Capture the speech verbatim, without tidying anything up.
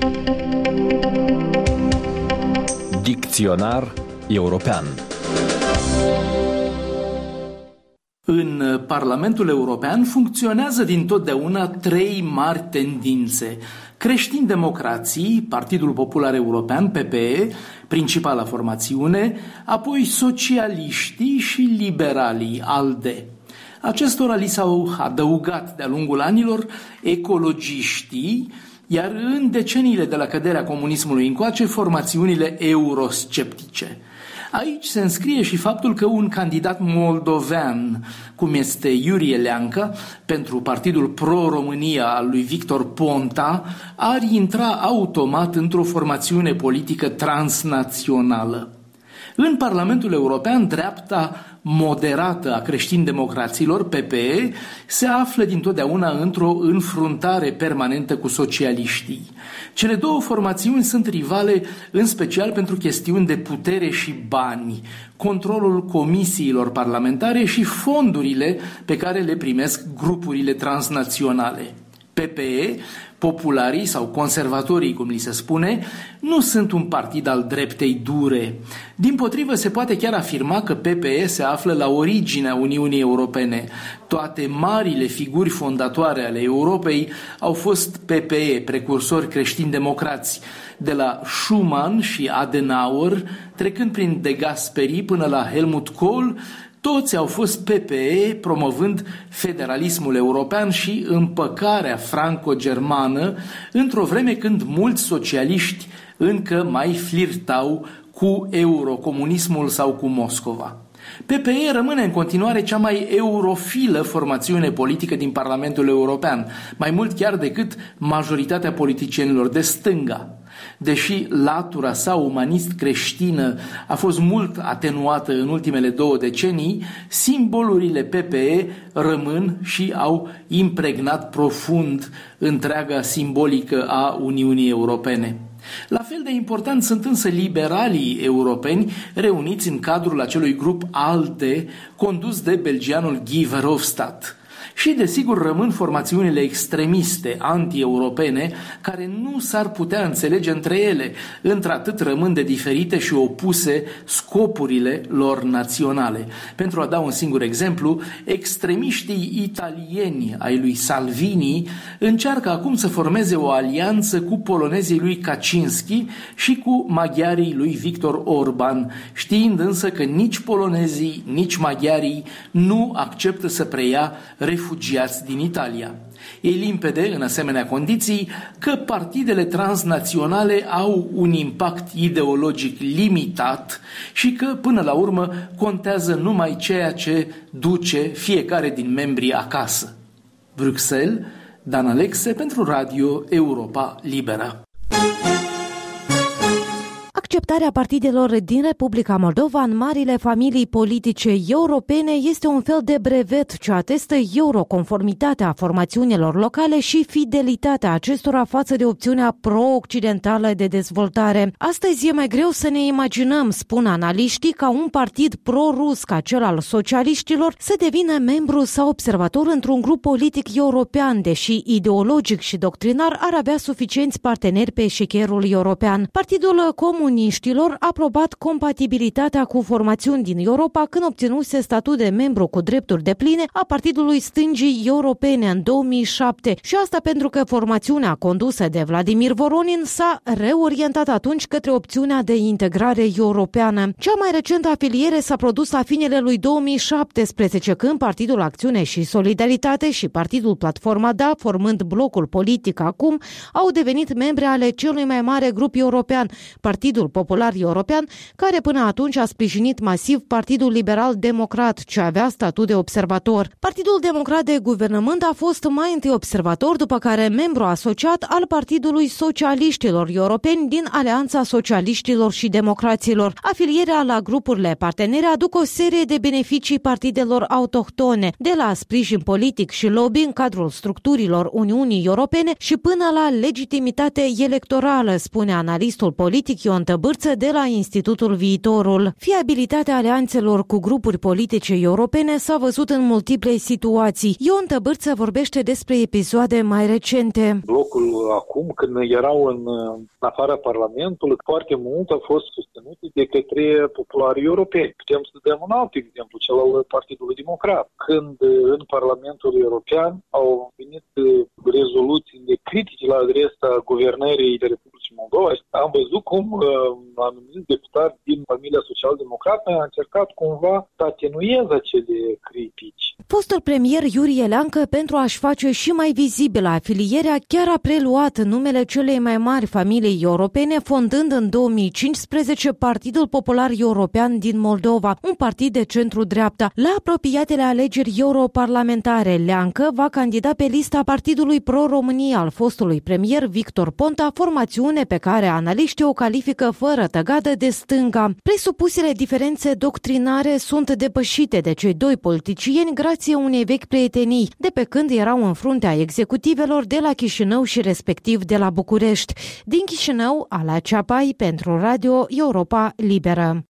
Dicționar european. În Parlamentul European funcționează dintotdeauna trei mari tendințe. Creștini-democrații, Partidul Popular European, P P E, principala formațiune, apoi socialiștii și liberalii, ALDE. Acestora li s-au adăugat de-a lungul anilor ecologiștii, iar în deceniile de la căderea comunismului încoace, formațiunile eurosceptice. Aici se înscrie și faptul că un candidat moldovean, cum este Iurie Leancă, pentru Partidul Pro-România al lui Victor Ponta, ar intra automat într-o formațiune politică transnațională. În Parlamentul European, dreapta moderată a creștini-democraților, P P E, se află dintotdeauna într-o înfruntare permanentă cu socialiștii. Cele două formațiuni sunt rivale în special pentru chestiuni de putere și bani, controlul comisiilor parlamentare și fondurile pe care le primesc grupurile transnaționale. P P E, popularii sau conservatorii, cum li se spune, nu sunt un partid al dreptei dure. Dimpotrivă, se poate chiar afirma că P P E se află la originea Uniunii Europene. Toate marile figuri fondatoare ale Europei au fost P P E, precursori creștini-democrați, de la Schuman și Adenauer, trecând prin De Gasperi până la Helmut Kohl. Toți au fost P P E, promovând federalismul european și împăcarea franco-germană, într-o vreme când mulți socialiști încă mai flirtau cu eurocomunismul sau cu Moscova. P P E rămâne în continuare cea mai eurofilă formațiune politică din Parlamentul European, mai mult chiar decât majoritatea politicienilor de stânga. Deși latura sa umanist-creștină a fost mult atenuată în ultimele două decenii, simbolurile P P E rămân și au impregnat profund întreaga simbolică a Uniunii Europene. La fel de important sunt însă liberalii europeni reuniți în cadrul acelui grup ALDE condus de belgianul Guy Verhofstadt. Și, desigur, rămân formațiunile extremiste, anti-europene, care nu s-ar putea înțelege între ele, într-atât rămân de diferite și opuse scopurile lor naționale. Pentru a da un singur exemplu, extremiștii italieni ai lui Salvini încearcă acum să formeze o alianță cu polonezii lui Kaczynski și cu maghiarii lui Victor Orban, știind însă că nici polonezii, nici maghiarii nu acceptă să preia refugiați din Italia. E limpede, în asemenea condiții, că partidele transnaționale au un impact ideologic limitat și că, până la urmă, contează numai ceea ce duce fiecare din membrii acasă. Bruxelles, Dan Alexe pentru Radio Europa Liberă. Acceptarea partidelor din Republica Moldova în marile familii politice europene este un fel de brevet ce atestă euroconformitatea formațiunilor locale și fidelitatea acestora față de opțiunea pro-occidentală de dezvoltare. Astăzi e mai greu să ne imaginăm, spun analiștii, ca un partid pro-rus ca cel al socialiștilor să devină membru sau observator într-un grup politic european, deși ideologic și doctrinar ar avea suficienți parteneri pe eșichierul european. Partidul Comun Comuniștilor a aprobat compatibilitatea cu formațiuni din Europa când obținuse statut de membru cu drepturi depline a Partidului Stângii Europene în două mii șapte și asta pentru că formațiunea condusă de Vladimir Voronin s-a reorientat atunci către opțiunea de integrare europeană. Cea mai recentă afiliere s-a produs la finele lui două mii șaptesprezece, când Partidul Acțiune și Solidaritate și Partidul Platforma D A, formând blocul politic acum, au devenit membre ale celui mai mare grup european, Partidul Popular European, care până atunci a sprijinit masiv Partidul Liberal Democrat, ce avea statut de observator. Partidul Democrat de Guvernământ a fost mai întâi observator, după care membru asociat al Partidului Socialiștilor Europeni din Alianța Socialiștilor și Democraților. Afilierea la grupurile partenere aduc o serie de beneficii partidelor autohtone, de la sprijin politic și lobby în cadrul structurilor Uniunii Europene și până la legitimitate electorală, spune analistul politic Ion Tăbân Bârță de la Institutul Viitorul. Fiabilitatea alianțelor cu grupuri politice europene s-a văzut în multiple situații. Ion Bârță vorbește despre episoade mai recente. Blocul acum, când erau în afara Parlamentului, foarte mult a fost susținut de către popularii europeni. Putem să dăm un alt exemplu, cel al Partidului Democrat. Când în Parlamentul European au venit rezoluții de critici la adresa guvernării de Republicii Moldova, am văzut cum uh, anumiți deputați din familia social-democrată a încercat cumva să atenueze acele critici. Fostul premier Iurie Leancă, pentru a-și face și mai vizibilă afilierea, chiar a preluat numele celei mai mari familii europene, fondând în două mii cincisprezece Partidul Popular European din Moldova, un partid de centru-dreapta. La apropiatele alegeri europarlamentare, Leancă va candida pe lista Partidului Pro-România al fostului premier Victor Ponta, formațiune pe care analiștii o califică fără tăgadă de stânga. Presupusele diferențe doctrinare sunt depășite de cei doi politicieni grație unei vechi prietenii, de pe când erau în fruntea executivelor de la Chișinău și respectiv de la București. Din Chișinău, Ala Ceapai pentru Radio Europa Liberă.